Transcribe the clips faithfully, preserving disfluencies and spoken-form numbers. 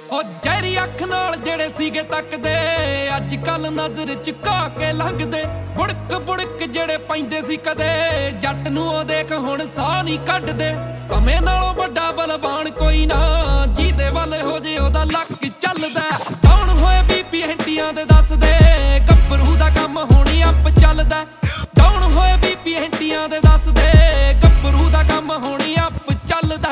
ਉਹ ਜਹਿਰੀ ਅੱਖ ਨਾਲ ਜਿਹੜੇ ਸੀਗੇ ਤੱਕਦੇ ਅੱਜ ਕੱਲ ਨਜ਼ਰ ਝੁਕਾ ਕੇ ਲੰਘਦੇ। ਬੁੜਕ ਬੁੜਕ ਜਿਹੜੇ ਪੈਂਦੇ ਸੀ ਕਦੇ ਜੱਟ ਨੂੰ ਉਹ ਦੇਖ ਹੁਣ ਸਾਹ ਨਹੀਂ ਕੱਢਦੇ। ਸਮੇਂ ਨਾਲੋਂ ਵੱਡਾ ਬਲਵਾਨ ਕੋਈ ਨਾ ਜਿਹਦੇ ਵੱਲ ਹੋ ਜੇ ਉਹਦਾ ਲੱਕ ਚੱਲਦਾ। ਕੌਣ ਹੋਏ ਬੀਪੀ ਹੰਟੀਆਂ ਦੇ ਦੱਸਦੇ ਗੱਭਰੂ ਦਾ ਕੰਮ ਹੋਣੀ ਅੱਪ ਚੱਲਦਾ। ਕੌਣ ਹੋਏ ਬੀਪੀ ਹੰਟੀਆਂ ਦੇ ਦੱਸਦੇ ਗੱਭਰੂ ਦਾ ਕੰਮ ਹੋਣੀ ਅੱਪ ਚੱਲਦਾ।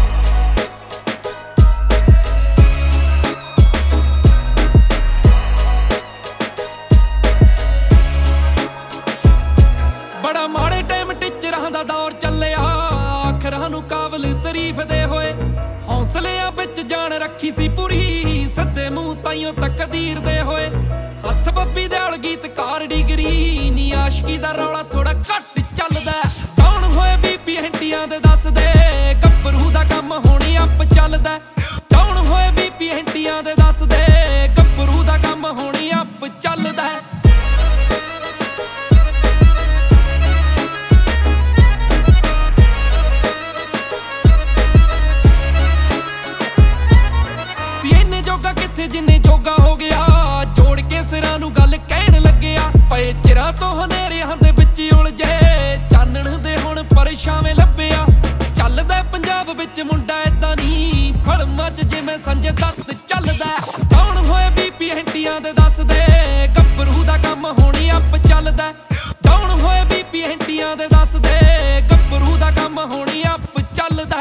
बड़ा माड़े टाइम टिचरां दा दौर चलिया आखरां नूं काबल तारीफ दे होए। हौसलियां विच जान रखी सी पूरी सदे मूंह ताइयों तकदीर दे होए। हथ बब्बी दयाल गीतकार डिगरी नी आशिकी दा रौला थोड़ा घट चलदा। कौन होए बीपी हंटियां दे दसदे गब्बरू दा कम होनी अप चलदा। कौन होए बीपी हंटियां दे दसदे गब्बरू दा कम होनी अप चलदा। जोगा किथे जिन्ने जोगा हो गया जोड़ के सिरां नूं गल कहण लग्या। पए चिरां तो हनेरियां दे विच उलझे चानण दे हुण परछावें लभ्या। चलदा पंजाब विच मुंडा इदां नी फिल्मां च जिवें संजय दत्त चलदा। कौन होए बीपी हंटियां दे दसदे गब्बरू दा कम होनी अप चलदा। कौन होए बीपी हंटियां दे दसदे गब्बरू दा कम होनी अप चलदा।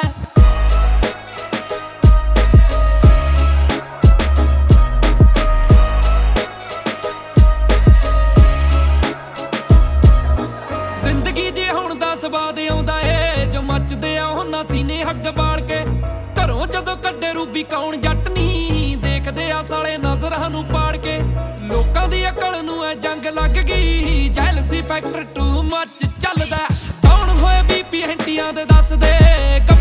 ਸਵਾਦ ਆਉਂਦਾ ਏ ਜੋ ਮੱਚਦੇ ਆ ਉਹਨਾਂ ਸੀਨੇ ਹੱਗ ਬਾਲ ਕੇ। ਘਰੋਂ ਜਦੋਂ ਕੱਢੇ ਰੂਬੀ ਕੌਣ ਜੱਟ ਨਹੀਂ ਦੇਖਦੇ ਆ ਸਾਲੇ ਨਜ਼ਰਾਂ ਨੂੰ ਪਾੜ ਕੇ। ਲੋਕਾਂ ਦੀ ਅਕਲ ਨੂੰ ਐ ਜੰਗ ਲੱਗ ਗਈ ਜੈਲਸੀ ਫੈਕਟਰ ਟੂ ਮੱਚ ਚੱਲਦਾ। ਕੌਣ ਹੋਏ ਬੀਪੀ ਹੰਟੀਆਂ ਦੇ ਦੱਸਦੇ